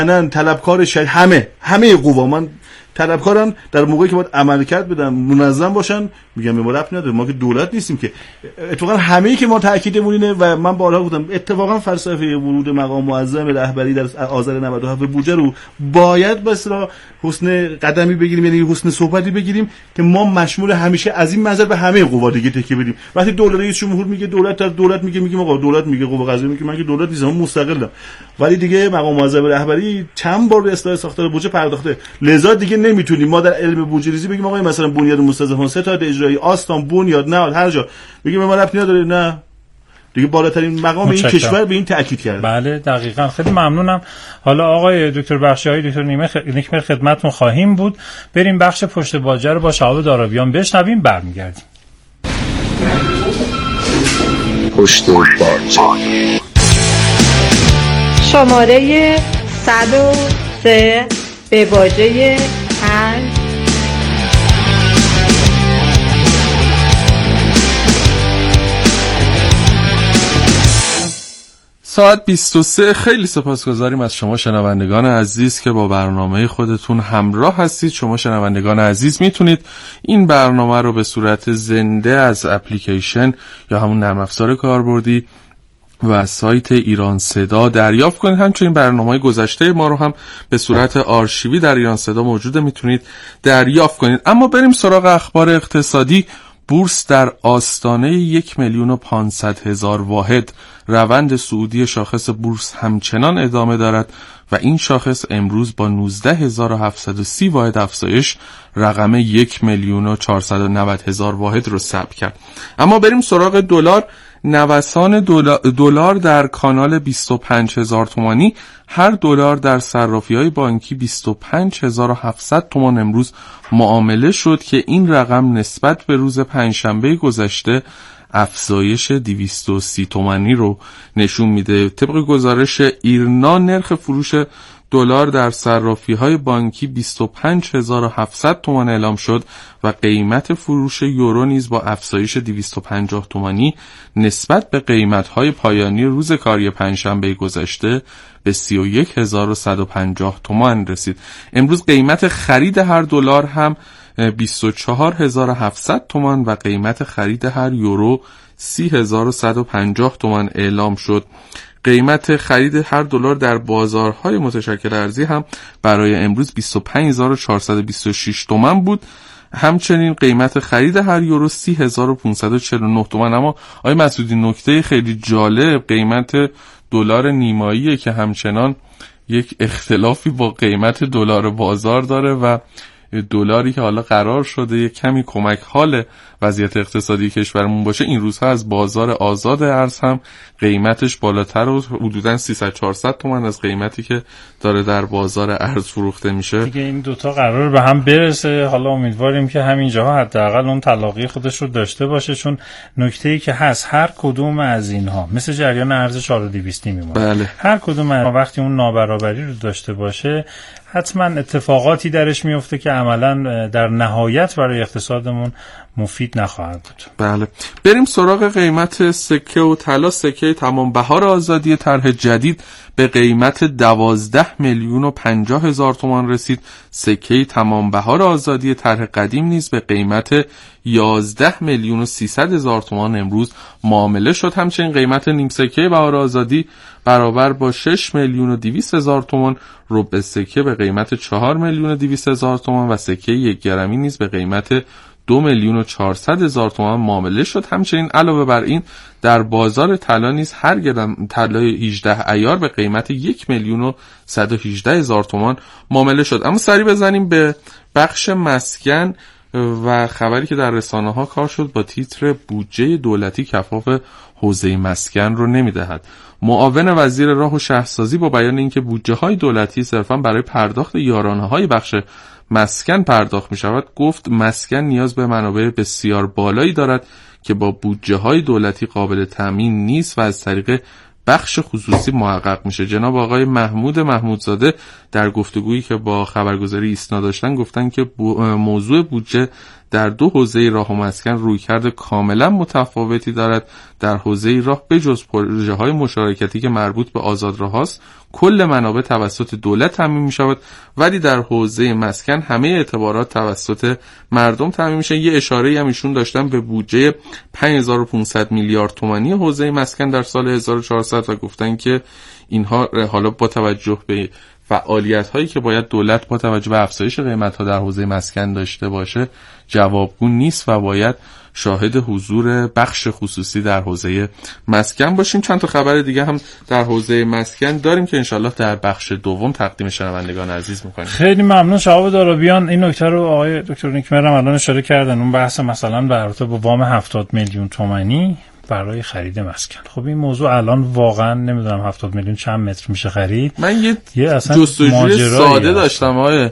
من طلبکار همه قوا، من طلبکارن در موقعی که باید عملکرد بدن منظم باشن. میگم ما ربط نداره، ما که دولت نیستیم که. اتفاقا همه‌ای که ما تاکیدمون اینه و من بارها گفتم اتفاقا فلسفه ورود مقام معظم رهبری در آذر 97 بودجه رو باید مثلا حسن قدمی بگیریم، یعنی حسن صحبتی بگیریم که ما مشمول همیشه از این منظر به همه قوا دیگه تکیه بدیم. وقتی رئیس جمهور میگه دولت میگه آقا دولت میگه قوا قضاییه میگه من که دولت نیستم، مستقلم. ولی دیگه مقام معظم رهبری چند بار به اصلاح ساختار بودجه پرداخته، لذا دیگه نمیتونیم ما در علم بودجه ریزی بگیم آقا مثلا بنیاد مستضعفان ستاد اجرایی آستان بنیاد نه هر جا بگیم ما ربطی نداره. نه دیگه بالاترین مقام این کشور به این تاکید کرده. بله دقیقاً. خیلی ممنونم. حالا آقای دکتر بخشی، دکتر نیکمر خدمتتون خواهیم بود. بریم بخش پشت باجه رو با شهاب دارابیان بشنویم، برمیگردیم. پشت باجه شماره 103 به باجه 5. ساعت 23. خیلی سپاسگزاریم از شما شنوندگان عزیز که با برنامه خودتون همراه هستید. شما شنوندگان عزیز میتونید این برنامه رو به صورت زنده از اپلیکیشن یا همون نرم افزار کاربردی و سایت ایران صدا دریافت کنید. همچنین برنامه‌های گذشته ما رو هم به صورت آرشیوی در ایران صدا موجوده، میتونید دریافت کنید. اما بریم سراغ اخبار اقتصادی. بورس در آستانه 1,500,000 واحد. روند صعودی شاخص بورس همچنان ادامه دارد و این شاخص امروز با 19,730 واحد افزایش رقم 1,490,000 واحد رو ثبت کرد. اما بریم سراغ دلار. نوسان دلار در کانال 25,000 تومانی. هر دلار در صرافی‌های بانکی 25,700 تومان امروز معامله شد که این رقم نسبت به روز پنجشنبه گذشته افزایش 230 تومانی رو نشون میده. طبق گزارش ایرنا نرخ فروش دلار در صرافی‌های بانکی 25,700 تومان اعلام شد و قیمت فروش یورو نیز با افزایش 250 تومانی نسبت به قیمت‌های پایانی روز کاری پنجشنبه گذشته به 31,150 تومان رسید. امروز قیمت خرید هر دلار هم 24,700 تومان و قیمت خرید هر یورو 30,150 تومان اعلام شد. قیمت خرید هر دلار در بازارهای متشکل ارزی هم برای امروز 25,426 تومان بود. همچنین قیمت خرید هر یورو 30,549 تومان. اما آقای مسعودی نکته خیلی جالب قیمت دلار نیماییه که همچنان یک اختلافی با قیمت دلار بازار داره و دلاری که حالا قرار شده یک کمی کمک حال وضعیت اقتصادی کشورمون باشه، این روزها از بازار آزاد ارز هم قیمتش بالاتر و حدوداً 300-400 تومان از قیمتی که داره در بازار ارز فروخته میشه. دیگه این دوتا قرار به هم برسه. حالا امیدواریم که همین جاها حداقل اون تلاقی خودش رو داشته باشه، چون نکته‌ای که هست هر کدوم از اینها مثل جریان ارز 4,200 میمونه. بله. هر کدوم از وقتی اون نابرابری رو داشته باشه حتما اتفاقاتی درش میفته که عملاً در نهایت برای اقتصادمون مفید نخواهد بود. بله. بریم سراغ قیمت سکه و طلا. سکه تمام بهار آزادی طرح جدید به قیمت 12,050,000 تومان رسید. سکه تمام بهار آزادی طرح قدیم نیز به قیمت 11,300,000 تومان امروز معامله شد. همچنین قیمت نیم سکه بهار آزادی برابر با 6,200,000 تومان، ربع سکه به قیمت 4,200,000 تومان و سکه 1 گرمی نیز به قیمت 2,400,000 تومان معامله شد. همچنین علاوه بر این در بازار طلا نیز هر گرم طلای 18 عیار به قیمت 1,118,000 تومان معامله شد. اما سری بزنیم به بخش مسکن و خبری که در رسانه‌ها کار شد با تیتر بودجه دولتی کفاف حوزه مسکن رو نمی‌دهد. معاون وزیر راه و شهرسازی با بیان اینکه بودجه‌های دولتی صرفاً برای پرداخت یارانه‌های بخش مسکن پرداخت می‌شود، گفت مسکن نیاز به منابع بسیار بالایی دارد که با بودجه‌های دولتی قابل تامین نیست و از طریق بخش خصوصی محقق میشه. جناب آقای محمود محمودزاده در گفتگویی که با خبرگزاری ایسنا داشتن گفتن که موضوع بودجه در دو حوزه راه و مسکن رویکرد کاملا متفاوتی دارد. در حوزه راه بجز پروژه‌های مشارکتی که مربوط به آزادراهاست کل منابع توسط دولت تامین می‌شود، ولی در حوزه مسکن همه اعتبارات توسط مردم تامین میشه. یه اشاره‌ای هم ایشون داشتن به بودجه 5500 میلیارد تومانی حوزه مسکن در سال 1400 و گفتن که اینها حالا با توجه به فعالیت‌هایی که باید دولت با توجه به افزایش قیمت‌ها در حوزه مسکن داشته باشه جوابگو نیست و باید شاهد حضور بخش خصوصی در حوزه مسکن باشیم. چند تا خبر دیگه هم در حوزه مسکن داریم که انشالله در بخش دوم تقدیم شنوندگان عزیز می‌کنیم. خیلی ممنون شهاب دارابیان. این نکته رو آقای دکتر نیکمر هم الان اشاره کردن، اون بحث مثلا در رابطه با وام 70 میلیون تومانی برای خرید مسکن. خب این موضوع الان واقعا نمیدونم 70 میلیون چند متر میشه خرید. من یه جستجوی ساده داشتم آقای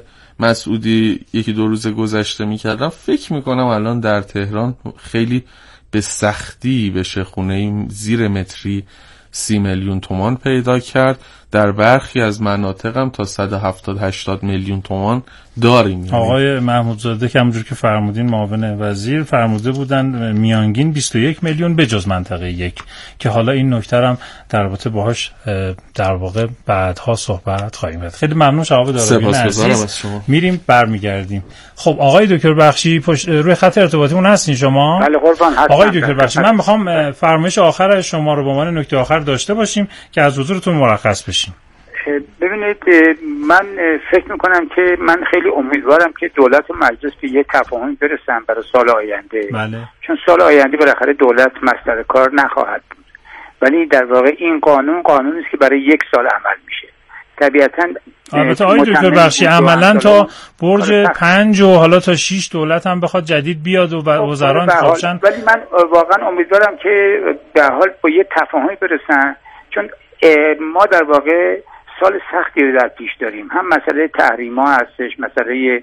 مسعودی یکی دو روز گذشته میکردم، فکر میکنم الان در تهران خیلی به سختی بشه خونه زیر متری 30 میلیون تومان پیدا کرد. در برخی از مناطق هم تا 170-80 میلیون تومان داریم. آقای محمودزاده که همونجور که فرمودین معاون وزیر فرموده بودن میانگین 21 میلیون بجز منطقه 1 که حالا این نکته هم در رابطه باهاش در واقع بعدها صحبت خواهیم کرد. خیلی ممنون شهاب دارابیان عزیز. میریم برمیگردیم. خب آقای دکتر بخشی روی خط ارتباطیمون هستین شما؟ بله قربان هستم. آقای دکتر بخشی من میخوام فرمایش آخر شما رو به عنوان نکته آخر داشته باشیم که از حضورتون مرخص بشیم. ببینید من فکر میکنم که من خیلی امیدوارم که دولت و مجلس به یه تفاهمی برسن برای سال آینده. بله. چون سال آینده بالاخره دولت مصدر کار نخواهد بود، ولی در واقع این قانونی است که برای 1 سال عمل میشه. طبیعتاً البته آقای دکتر بخشی عملاً تا برج 5 و حالا تا 6 دولت هم بخواد جدید بیاد و وزرا انتخاب شن، ولی من واقعا امیدوارم که به حال با یه تفاهمی برسن، چون ما در واقع سال سختی رو در پیش داریم. هم مسئله تحریما هستش، مسئله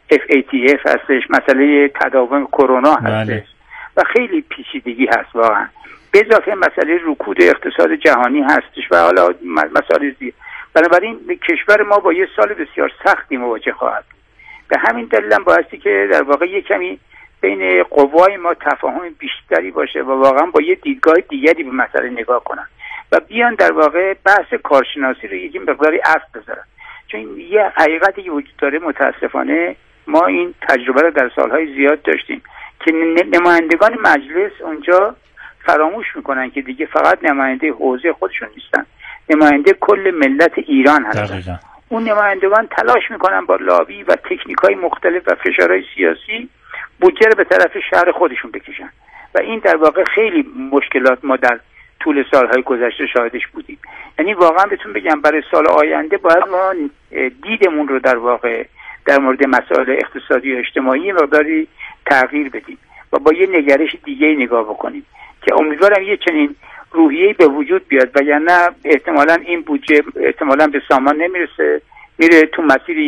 FATF هستش، مسئله تداوم کرونا هستش و خیلی پیچیدگی هست واقعا. به اضافه مسئله رکود اقتصاد جهانی هستش و حالا مسائل دیگه. بنابراین کشور ما با یه سال بسیار سختی مواجه خواهد. به همین دلیل هم بایستی که در واقع یه کمی بین قوای ما تفاهم بیشتری باشه و واقعا با یه دیدگاه دیگری به مسئله نگاه کنن و بیان در واقع بحث کارشناسی رو یکی مقداری عصر بذارن. چون یه حقیقتی که وجود داره متاسفانه ما این تجربه رو در سالهای زیاد داشتیم که نمایندگان مجلس اونجا فراموش میکنن که دیگه فقط نماینده حوزه خودشون نیستن، نماینده کل ملت ایران هستن. اون نمایندگان تلاش میکنن با لابی و تکنیک‌های مختلف و فشارهای سیاسی بودجه رو به طرف شهر خودشون بکشن و این در واقع خیلی مشکلات ما در طول سالهای گذشته شاهدش بودیم. یعنی واقعا بهتون بگم برای سال آینده باید ما دیدمون رو در واقع در مورد مسائل اقتصادی و اجتماعی مقداری تغییر بدیم و با یه نگرش دیگه نگاه بکنیم که امیدوارم یه چنین روحیه‌ای به وجود بیاد و یا نه احتمالاً این بودجه احتمالاً به سامان نمیرسه، میره تو مسیر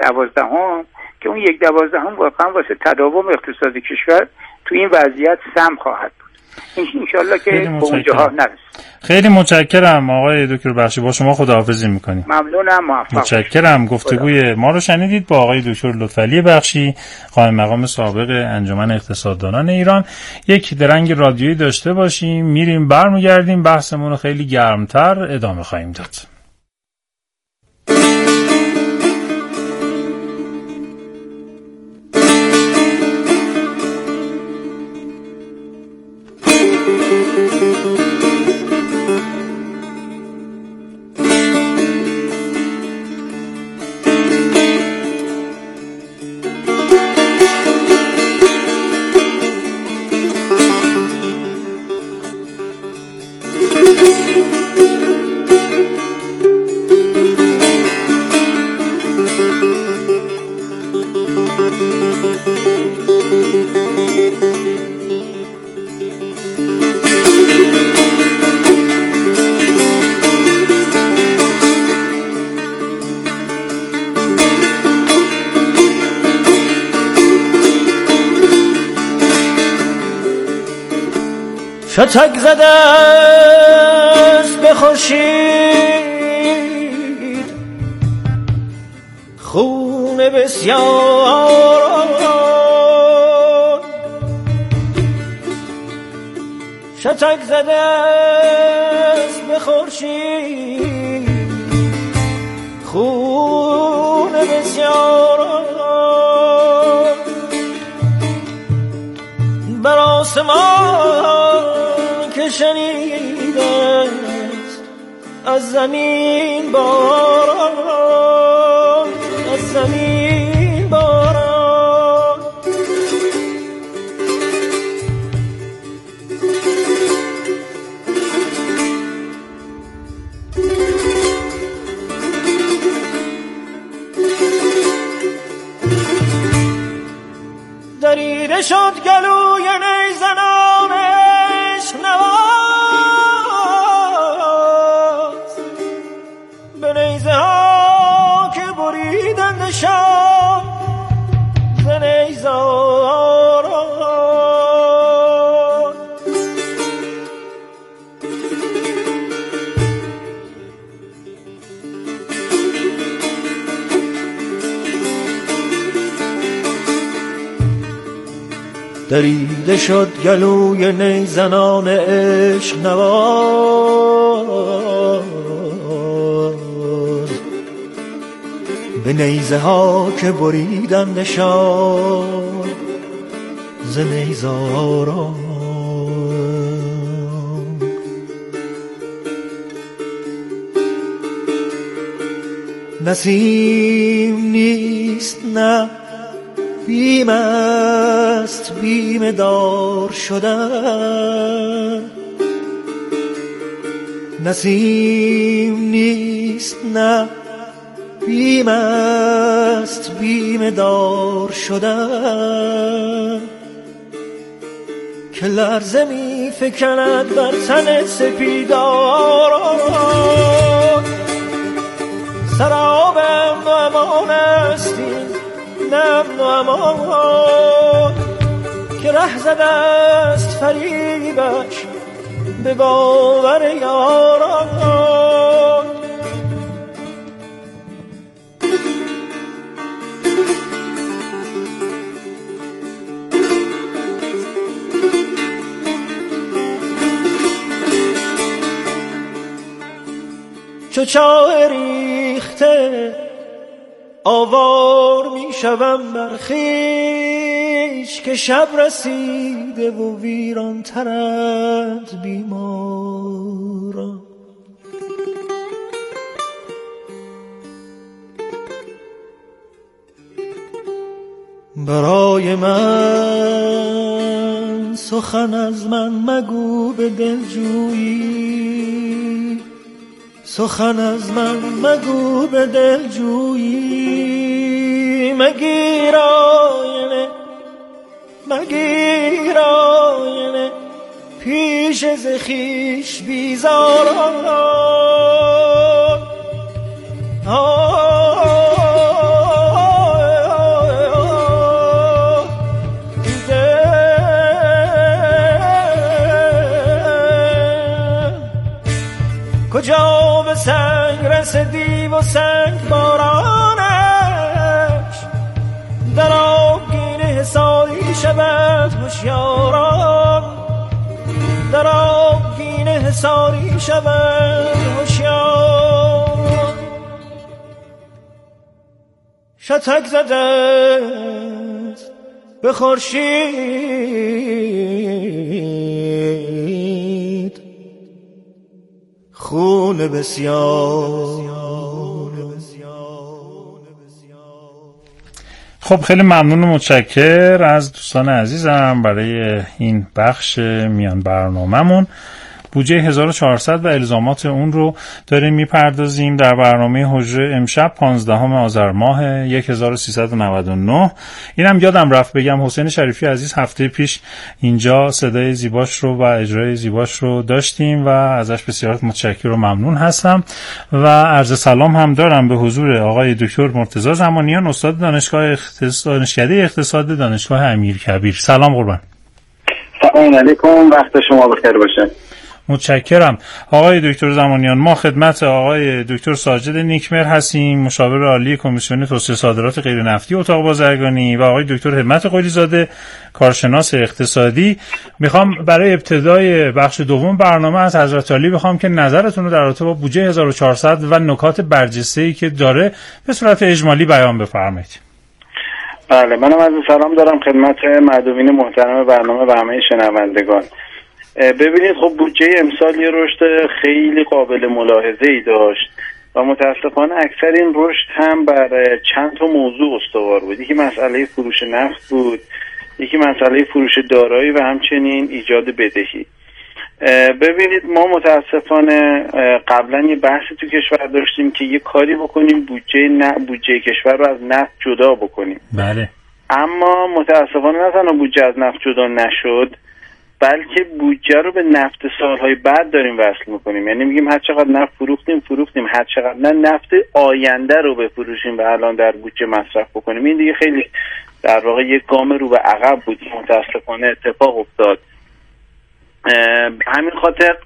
1/12 که اون 1/12 واقعا واسه تداوم اقتصاد کشور تو این وضعیت سم خواهد بود. انشالله که به اونجاها نرسه. خیلی متشکرم آقای دکتر بخشی، با شما خداحافظی میکنیم. ممنونم، موفق. متشکرم. گفتگوی ما رو شنیدید با آقای دکتر لطفعلی بخشی، قائم مقام سابق انجمن اقتصاددانان ایران. یک درنگ رادیویی داشته باشیم، میریم برمیگردیم، بحثمون رو خیلی گرمتر ادامه خواهیم داد. شتک زده است به خورشید خون بسیار، شتک زده است به خورشید خون بسیاران بر آسمان که شنیده است از زمین باران از زمین باران دریده شد گلوی نیزنان عشق نواز به نیزه ها که بریدند شاه ز نیزاران دریده شد گلوی نیزنان عشق نواز به نیزه ها که بریدندشان ز نیزاران نسیم نیست نه بیم است بیم دار شدن نسیم نیست نه بیم است بیم دار شدن که لرزه می فکند بر تن سپیداران سراب امن و امان استیم امن و امان که ره زده است فریبش به باور یاران چو چاه ریخته آوار می شوم بر خویش که شب رسیده و ویران ترند بیماران برای من سخن از من مگو به دلجویی سخن از من مگو به دلجویی مگیر آینه پیش ز خویش بیزاران کجا به سنگ رسیدی و سنگ بارانش در آبگینه حصاری شود هوشیاران در آبگینه حصاری شود هوشیاران شتک زده به خورشید خون بسیار. خب خیلی ممنون و متشکر از دوستان عزیزم برای این بخش میان برنامه‌مون. بودجه 1400 و الزامات اون رو داریم میپردازیم در برنامه حجره امشب 15 آذر ماه 1399. اینم یادم رفت بگم حسین شریفی عزیز هفته پیش اینجا صدای زیباش رو و اجرای زیباش رو داشتیم و ازش بسیار متشکر و ممنون هستم و عرض سلام هم دارم به حضور آقای دکتر مرتضی زمانیان، استاد دانشکده اقتصاد دانشگاه امیرکبیر. سلام قربان. سلام علیکم، وقت شما بخیر باشه. متشکرم. آقای دکتر زمانیان، ما خدمت آقای دکتر ساجد نیکمر هستیم، مشاور عالی کمیسیون توسعه صادرات غیر نفتی اتاق بازرگانی، و آقای دکتر همت قلیزاده، کارشناس اقتصادی. میخوام برای ابتدای بخش دوم برنامه از حضرت علی بخوام که نظرتون رو در رابطه با بودجه 1400 و نکات برجسته‌ای که داره به صورت اجمالی بیان بفرمایید. بله، منم از سلام دارم خدمت مردمین محترم برنامه و همه شنوندگان. ببینید، خب بودجه امسال یه رشد خیلی قابل ملاحظه‌ای داشت و متاسفانه اکثر این رشد هم بر چند تا موضوع استوار بود. یکی مسئله فروش نفت بود، یکی مسئله فروش دارایی و همچنین ایجاد بدهی. ببینید، ما متاسفانه قبلا یه بحثی تو کشور داشتیم که یه کاری بکنیم بودجه کشور رو از نفت جدا بکنیم. بله. اما متاسفانه نه تنها بودجه از نفت جدا نشد، بلکه بودجه رو به نفت سالهای بعد داریم وصل میکنیم. یعنی میگیم هر چقدر نفت فروختیم، هر چقدر نه نفت آینده رو بفروشیم و الان در بودجه مصرف بکنیم. این دیگه خیلی در واقع یک گام رو به عقب بود، متاسفانه اتفاق افتاد. همین خاطر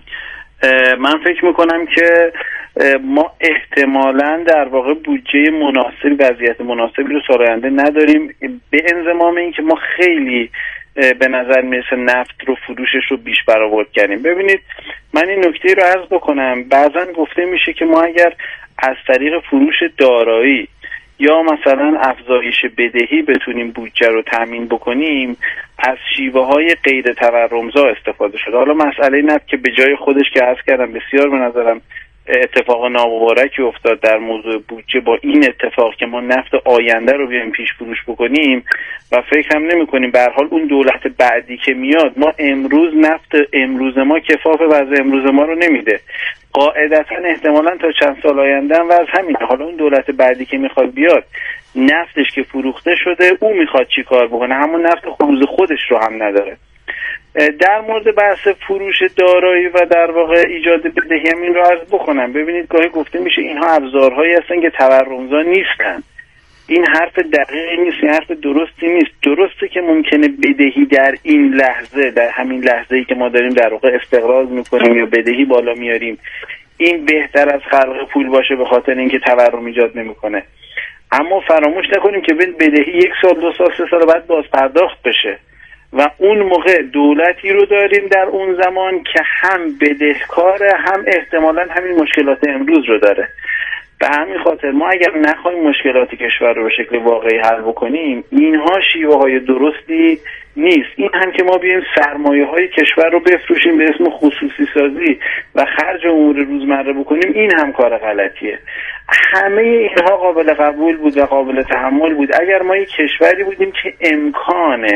من فکر میکنم که ما احتمالاً در واقع بودجه مناسب، وضعیت مناسبی رو سال آینده نداریم، به انضمام این که ما خیلی به نظر میرسه نفت رو فروشش رو بیش برآورد کردیم. ببینید، من این نکته رو عرض بکنم، بعضا گفته میشه که ما اگر از طریق فروش دارایی یا مثلا افزایش بدهی بتونیم بودجه رو تامین بکنیم، از شیوه های غیر تورمزا استفاده شده. حالا مسئله نفت که به جای خودش که عرض کردم بسیار به نظرم اتفاق نامبارکی افتاد در موضوع بودجه، با این اتفاق که ما نفت آینده رو بیایم پیش فروش بکنیم و فکر هم نمی کنیم به هر حال اون دولت بعدی که میاد، ما امروز نفت امروز ما کفاف وضع امروز ما رو نمیده، قاعدتا احتمالاً تا چند سال آینده هم وضع همینه. حالا اون دولت بعدی که میخواد بیاد، نفتش که فروخته شده، او میخواد چی کار بکنه؟ همون نفت خودش رو هم نداره. در مورد بحث فروش دارایی و در واقع ایجاد بدهی هم این رو عرض بکنم. ببینید، گاهی گفته میشه اینها ابزارهایی هستن که تورمزا نیستن. این حرف دقیقی نیست، این حرف درستی نیست. درسته که ممکنه بدهی در این لحظه، در همین لحظه‌ای که ما داریم در واقع استقراض میکنیم یا بدهی بالا میاریم، این بهتر از خلق پول باشه به خاطر اینکه تورم ایجاد نمیکنه. اما فراموش نکنیم که بدهی 1 سال 2 سال 3 سال بعد باز پرداخت بشه و اون موقع دولتی رو داریم در اون زمان که هم بدهکاره، هم احتمالاً همین مشکلات امروز رو داره. به همین خاطر ما اگر نخواهیم مشکلات کشور رو به شکل واقعی حل بکنیم، اینها شیوه های درستی نیست. این هم که ما بیایم سرمایه های کشور رو بفروشیم به اسم خصوصی سازی و خرج امور روزمره بکنیم، این هم کار غلطیه. همه اینها قابل قبول بود و قابل تحمل بود اگر ما یک کشوری بودیم که امکان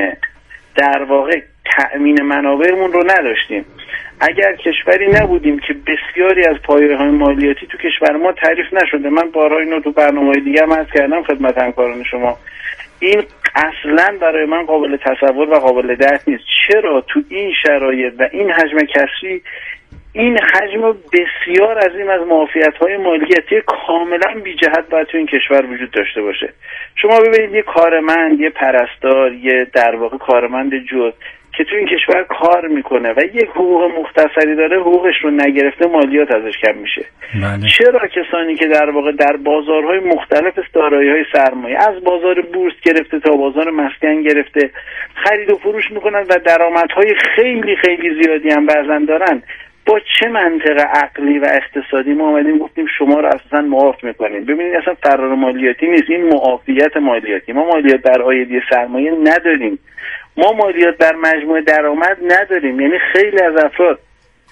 در واقع تأمین منابعمون رو نداشتیم. اگر کشوری نبودیم که بسیاری از پایه‌های مالیاتی تو کشور ما تعریف نشده، من بارها اینو تو برنامه‌های دیگه هم عرض کردم خدمت همکاران شما، این اصلا برای من قابل تصور و قابل درک نیست. چرا تو این شرایط و این حجم کسری، این حجم بسیار عظیم از معافیت‌های مالیاتی کاملا بی جهت باید تو این کشور وجود داشته باشه؟ شما ببینید، یه کارمند، یه پرستار، یه در واقع کارمند جز که تو این کشور کار میکنه و یک حقوق مختصری داره، حقوقش رو نگرفته مالیات ازش کم میشه. چرا کسانی که در واقع در بازارهای مختلف دارایی‌های سرمایه، از بازار بورس گرفته تا بازار مسکن گرفته، خرید و فروش میکنن و درآمدهای خیلی خیلی زیادی هم بعضن دارن، با چه منطق عقلی و اقتصادی ما اومدیم گفتیم شما رو اساسا معاف میکنیم؟ ببینید، اصلا فرار مالیاتی نیست، این معافیت مالیاتی. ما مالیات بر عایدی سرمایه نداریم، ما مالیات بر مجموع درآمد نداریم. یعنی خیلی از افراد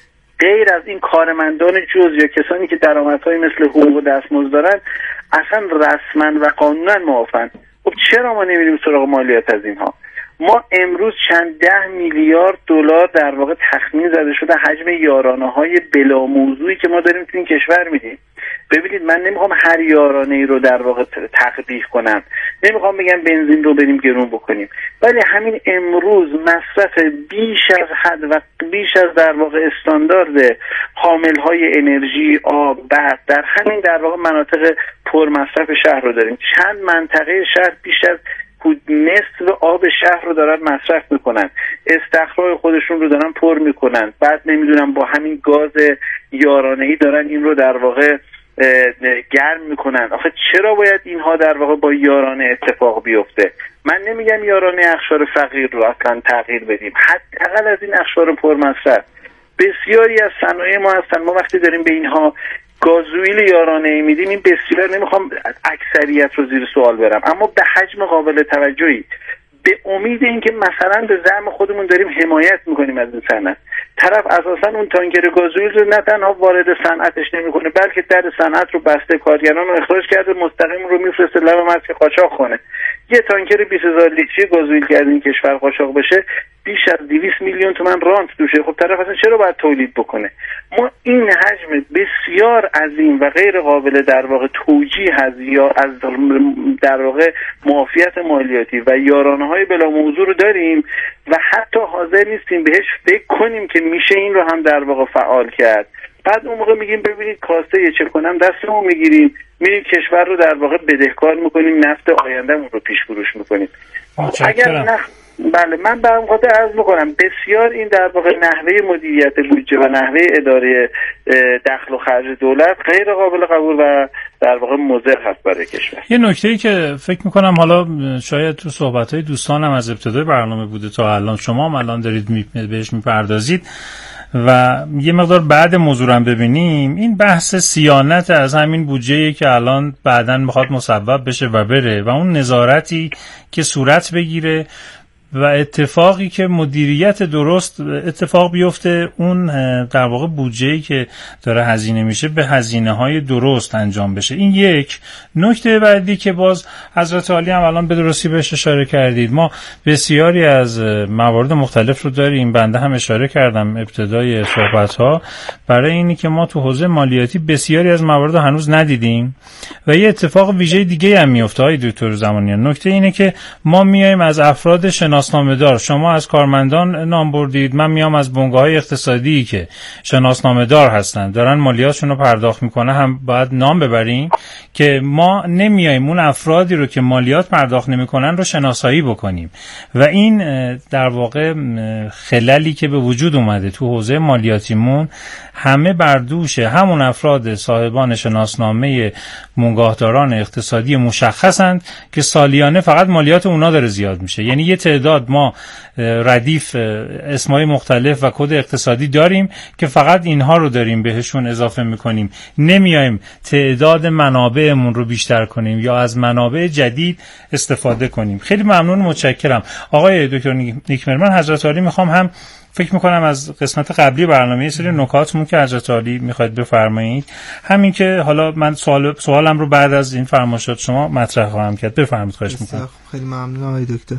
غیر از این کارمندان جز یا کسانی که درآمدهای مثل حقوق و دستمزد دارن اصلا رسما و قانونا معافن. خب چرا ما نمیریم سراغ مالیات از اینها؟ ما امروز چند 10 میلیارد دلار در واقع تخمین زده شده حجم یارانه‌های بلا موضوعی که ما داریم تو این کشور میدیم. ببینید، من نمیخوام هر یارانه ای رو در واقع تقبیح کنم، نمیخوام بگم بنزین رو بریم گرون بکنیم، ولی همین امروز مصرف بیش از حد و بیش از در واقع استاندارد حامل‌های انرژی، آب، برق در همین در واقع مناطق پر مصرف شهر رو داریم. چند منطقه شهر بیش از نصف آب شهر رو دارن مصرف میکنن، استخرهای خودشون رو دارن پر میکنن، بعد نمیدونم با همین گاز یارانه‌ای دارن این رو در واقع گرم میکنن. آخه چرا باید اینها در واقع با یارانه اتفاق بیفته؟ من نمیگم یارانه اقشار فقیر رو اصلا تغییر بدیم، حداقل از این اقشار پرمصرف بسیاری از صنایع ما هستن، ما وقتی داریم به اینها گازوئیل یارانه‌ای میدیم، این بسیار، نمیخوام اکثریت رو زیر سوال برم، اما به حجم قابل توجهی، به امید اینکه مثلا به زعم خودمون داریم حمایت میکنیم از این صنعت، طرف اساسا اون تانکر گازوئیل رو نه تنها وارد صنعتش نمیکنه بلکه در صنعت رو بسته، کارگران رو اخراج کرده، مستقیم رو میفرسته لب مرز که قاچاق کنه. یه تانکر 20000 لیتری گازوئیل که از این کشور قاچاق بشه بیش از 200 میلیون تومان رانت توشه. خب طرف اصلا چرا باید تولید بکنه؟ ما این حجم بسیار عظیم و غیر قابل در واقع توجیه از یا از در واقع معافیت مالیاتی و یارانه‌های بلا موضوع رو داریم و حتی حاضر نیستیم بهش فکر کنیم که میشه این رو هم در واقع فعال کرد. بعد اون موقع میگیم ببینید کاسته چه کنم دستمون میگیریم میریم کشور رو در واقع بدهکار میکنیم، نفت آیندهمون رو پیش فروش میکنیم. اگر بله، من برام خاطر عرض میکنم بسیار این در واقع نحوه مدیریت بودجه و نحوه اداره دخل و خرج دولت غیر قابل قبول و در واقع مضر هست برای کشور. یه نکته‌ای که فکر میکنم حالا شاید تو صحبت‌های دوستانم از ابتدای برنامه بوده تا الان، شما هم الان دارید بهش میپردازید و یه مقدار بعد موضوعم ببینیم، این بحث صیانت از همین بودجه‌ای که الان بعداً میخواد مصوب بشه و بره و اون نظارتی که صورت بگیره و اتفاقی که مدیریت درست اتفاق بیفته، اون در واقع بودجه‌ای که داره هزینه میشه به هزینه‌های درست انجام بشه. این یک نکته بعدی که باز حضرت عالی هم الان به درستی بهش اشاره کردید، ما بسیاری از موارد مختلف رو داریم، بنده هم اشاره کردم ابتدای صحبت‌ها برای اینی که ما تو حوزه مالیاتی بسیاری از موارد رو هنوز ندیدیم و یه اتفاق ویژه دیگه هم میفته های دکتر زمانیان. نکته اینه که ما میایم از افراد شناسنامه‌دار، شما از کارمندان نام بردید، من میام از بنگاه‌های اقتصادی که شناسنامه‌دار هستن دارن مالیاتشون رو پرداخت میکنه هم باید نام ببریم که ما نمیایم اون افرادی رو که مالیات پرداخت نمیکنن رو شناسایی بکنیم و این در واقع خللی که به وجود اومده تو حوزه مالیاتیمون همه بر دوش همون افراد صاحبان شناسنامه بنگاهداران اقتصادی مشخصند که سالیانه فقط مالیات اونا داره زیاد میشه. یعنی یه تعداد ما ردیف اسمای مختلف و کد اقتصادی داریم که فقط اینها رو داریم بهشون اضافه میکنیم، نمیایم تعداد منابعمون رو بیشتر کنیم یا از منابع جدید استفاده کنیم. خیلی ممنون، متشکرم آقای دکتر نیکمرمن. من حضرت عالی میخوام هم فکر میکنم از قسمت قبلی برنامه یه سری نکاتمون که حضرت عالی میخواید بفرمایید، همین که حالا من سوالم رو بعد از این فرمایشات شما مطرح خواهم کرد. بفرمایید، خواهش میکنم. خیلی ممنون آقای دکتر.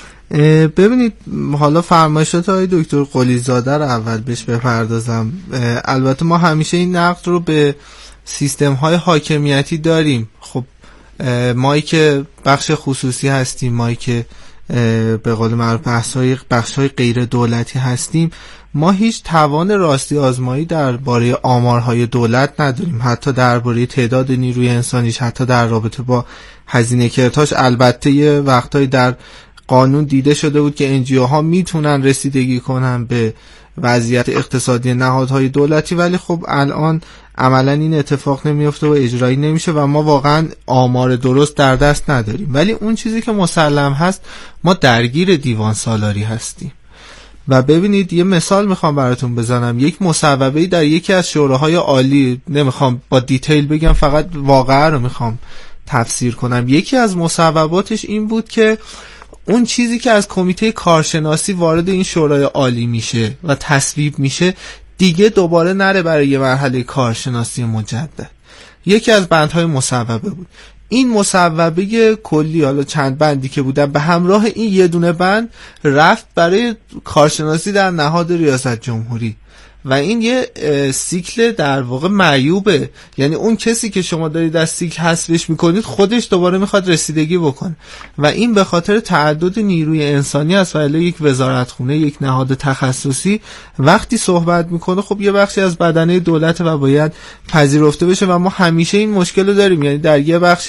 ببینید حالا فرمایشات آقای دکتر قلیزاده رو اول بهش بپردازم. البته ما همیشه این نقد رو به سیستم های حاکمیتی داریم. خب مایی که بخش خصوصی هستیم، مایی که به قول معروف بخش‌های غیر دولتی هستیم، ما هیچ توان راستی آزمایی درباره آمارهای دولت نداریم، حتی درباره تعداد نیروی انسانیش، حتی در رابطه با هزینه کردهاش. البته یه وقتایی در قانون دیده شده بود که NGO ها میتونن رسیدگی کنن به وضعیت اقتصادی نهادهای دولتی، ولی خب الان عملا این اتفاق نمیفته و اجرایی نمیشه و ما واقعا آمار درست در دست نداریم. ولی اون چیزی که مسلم هست، ما درگیر دیوان سالاری هستیم. و ببینید یه مثال میخوام براتون بزنم. یک مصوبه‌ای در یکی از شوراهای عالی، نمیخوام با دیتیل بگم، فقط واقعه رو میخوام تفسیر کنم. یکی از مصوباتش این بود که اون چیزی که از کمیته کارشناسی وارد این شورای عالی میشه و تصویب میشه دیگه دوباره نره برای یه مرحله کارشناسی مجدد. یکی از بندهای مصوبه بود. این مصوبه کلی، حالا چند بندی که بودن، به همراه این یه دونه بند رفت برای کارشناسی در نهاد ریاست جمهوری و این یه سیکل در واقع معیوبه. یعنی اون کسی که شما دارید از سیکل حذفش میکنید خودش دوباره میخواد رسیدگی بکنه و این به خاطر تعدد نیروی انسانی است. ولی یک وزارتخونه، یک نهاد تخصصی وقتی صحبت میکنه، خب یه بخشی از بدنه دولت و باید پذیرفته بشه و ما همیشه این مشکل رو داریم. یعنی در یه بخشی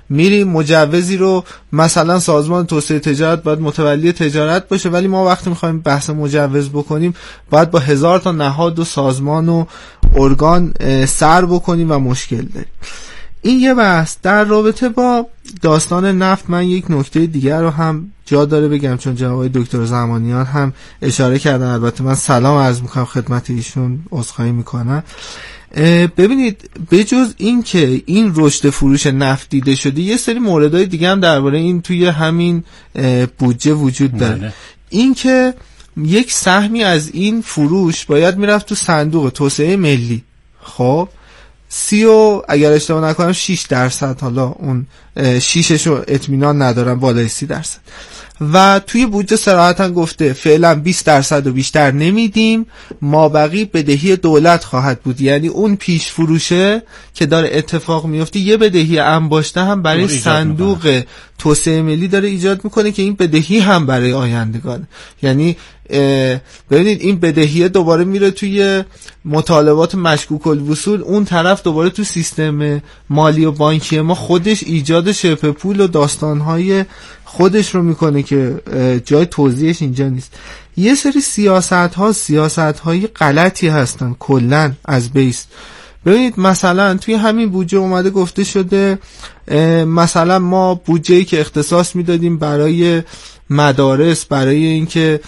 میری مجوزی رو مثلا سازمان توسعه تجارت باید متولی تجارت باشه، ولی ما وقتی میخوایم بحث مجوز بکنیم باید با 1000 تا نهاد و سازمان و ارگان سر بکنیم و مشکل داریم. این یه بحث. در رابطه با داستان نفت من یک نکته دیگر رو هم جا داره بگم، چون جناب دکتر زمانیان هم اشاره کردن، البته من سلام عرض میکنم خدمت ایشون، عذرخواهی میکنم. ببینید بجز این که این رشد فروش نفت دیده شده، یه سری موردهای دیگه هم درباره این توی همین بودجه وجود داره. این که یک سهمی از این فروش باید میرفت تو صندوق توسعه ملی، خب 30 و اگر اشتباه نکنم 6%، حالا اون 6 رو اطمینان ندارم، بالای 30%. و توی بودجه صراحتاً گفته فعلا 20% و بیشتر نمیدیم، مابقی بدهی دولت خواهد بود. یعنی اون پیش فروشه که داره اتفاق میفته یه بدهی انباشته هم برای صندوق توسعه ملی داره ایجاد میکنه که این بدهی هم برای آیندگان. یعنی ببینید این بدهیه دوباره میره توی مطالبات مشکوک الوصول، اون طرف دوباره تو سیستم مالی و بانکی ما خودش ایجاد شبه پول و داستانهای خودش رو میکنه که جای توضیحش اینجا نیست. یه سری سیاست‌های غلطی هستن کلن از بیس. ببینید مثلا توی همین بودجه اومده گفته شده مثلا ما بودجه‌ای که اختصاص میدادیم برای مدارس، برای اینکه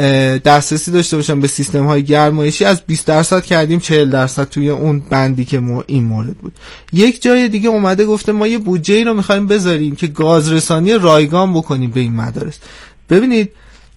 دسترسی داشته باشن به سیستم های گرمایشی، از 20% کردیم 40% توی اون بندی که این مورد بود. یک جای دیگه اومده گفته ما یه بودجه‌ای رو می‌خوایم بذاریم که گازرسانی رایگان بکنیم به این مدارس. ببینید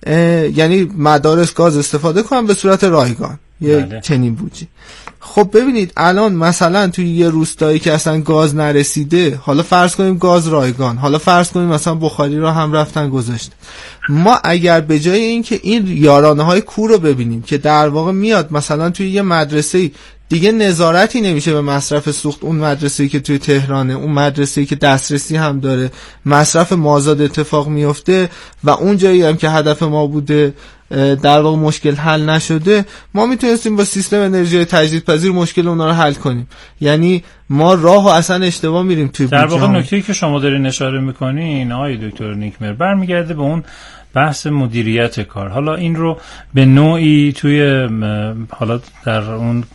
یعنی مدارس گاز استفاده کنن به صورت رایگان، یه چنین بودجه. خب ببینید الان مثلا توی یه روستایی که اصلا گاز نرسیده، حالا فرض کنیم گاز رایگان، حالا فرض کنیم مثلا بخاری رو هم رفتن گذاشته، ما اگر به جای این که این یارانه های کور رو ببینیم که در واقع میاد مثلا توی یه مدرسه دیگه نظارتی نمیشه به مصرف سوخت، اون مدرسه‌ای که توی تهرانه، اون مدرسه‌ای که دسترسی هم داره، مصرف مازاد اتفاق میفته و اون جایی هم که هدف ما بوده در واقع مشکل حل نشده، ما میتونستیم با سیستم انرژی تجدیدپذیر مشکل اونا رو حل کنیم. یعنی ما راهو اصلا اشتباه میریم توی در واقع نکته‌ای که شما دارین اشاره میکنین آقای دکتر نیکمر برمیگرده به اون بحث مدیریت کار. حالا این رو به نوعی توی حالا در اون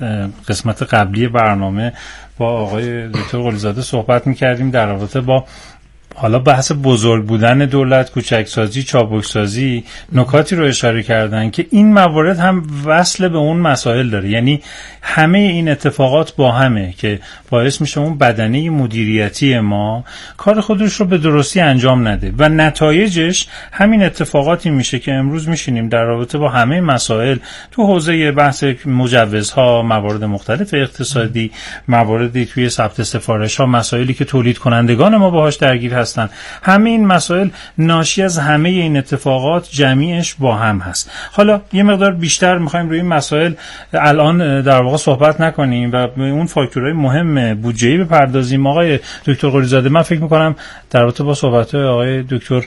قسمت قبلی برنامه با آقای دکتر قلیزاده صحبت میکردیم در رابطه با حالا بحث بزرگ بودن دولت، کوچکسازی، چابکسازی، نکاتی رو اشاره کردن که این موارد هم وصل به اون مسائل داره. یعنی همه این اتفاقات با همه که باعث میشه اون بدنه مدیریتی ما کار خودش رو به درستی انجام نده و نتایجش همین اتفاقاتی میشه که امروز میشینیم در رابطه با همه مسائل تو حوزه بحث مجوزها، موارد مختلف اقتصادی، مواردی توی ثبت سفارش‌ها، مسائلی که تولید کنندگان ما باهاش درگیر هستن. همه این مسائل ناشی از همه این اتفاقات جمعیش با هم هست. حالا یه مقدار بیشتر میخوایم روی این مسائل الان در واقع صحبت نکنیم و به اون فاکتورهای مهم بودجه‌ای بپردازیم. آقای دکتر قلیزاده، من فکر میکنم در رابطه با صحبت‌های آقای دکتر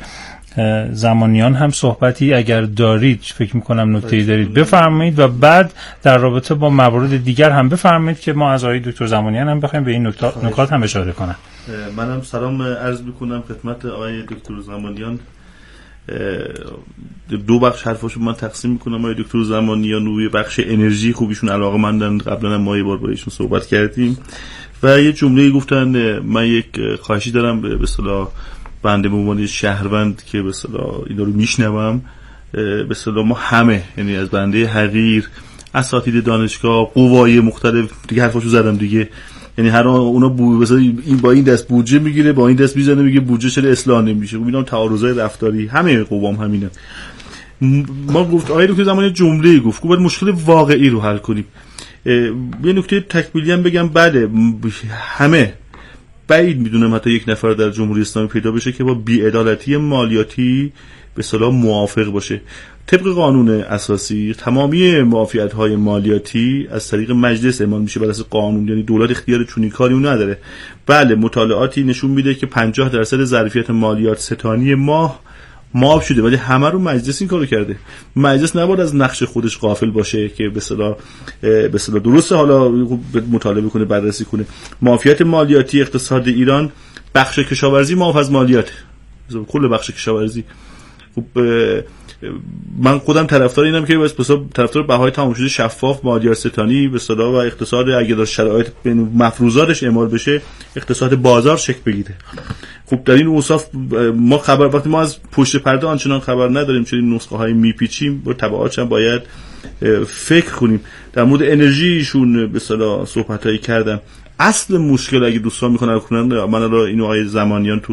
زمانیان هم صحبتی اگر دارید، فکر میکنم نکته‌ای دارید بفرمایید و بعد در رابطه با موارد دیگر هم بفرمایید که ما از آقای دکتر زمانیان هم بخوایم به این نکات هم اشاره کنم. منم سلام عرض میکنم خدمت آقای دکتر زمانیان. دو بخش حرفاشو من تقسیم میکنم. آقای دکتر زمانیان روی بخش انرژی خوبیشون علاقه‌مندن، قبلا هم ما یه بار با ایشون صحبت کردیم و یه جمله گفتن، من یک خواهشی دارم به اصطلاح بنده به عنوان شهروند که به اصطلاح اینا رو میشنوم، به اصطلاح ما همه، یعنی از بنده حقیر، اساتید دانشگاه، قوای مختلف، دیگه حرفاشو زدم دیگه، یعنی هر اونا مثلا این با این دست بودجه میگیره، با این دست میزنه میگه بودجه چرا اصلاح نمیشه. اینا تعارضای رفتاری همه قوام همینه. ما گفت آقای دکتر زمانی جمله گفت باید مشکل واقعی رو حل کنیم. یه نکته تکمیلی هم بگم، بله همه بعید میدونم حتی یک نفر در جمهوری اسلامی پیدا بشه که با بی‌عدالتی مالیاتی به اصطلاح موافق باشه. طبق قانون اساسی تمامی معافیت‌های مالیاتی از طریق مجلس اعمال میشه بر اساس قانون، یعنی دولت اختیار چنین کاری نداره. بله مطالعاتی نشون میده که 50% ظرفیت مالیات ستانی ماه معاف شده، ولی همه رو مجلس این کارو کرده. مجلس نباید از نقش خودش غافل باشه که به اصطلاح درسته حالا مطالعه کنه، بررسی کنه. معافیت مالیاتی اقتصاد ایران بخش کشاورزی معاف از مالیات، کل بخش کشاورزی. خب من خودم طرفدار اینم که مثلا طرفدار بهای تمام شده شفاف، مالیات ستانی به اصطلاح و اقتصاد اگه داشت شرایط مفروضاتش اعمال بشه اقتصاد بازار شکل بگیره. خب در این اوصاف ما خبر، وقتی ما از پشت پرده آنچنان خبر نداریم، چون نسخه های میپیچیم و تبعاتش هم باید فکر کنیم. در مورد انرژیشون به اصطلاح صحبتایی کردم. اصل مشکل اگه دوستان میخوان کنن، من را اینو آقای زمانیان تو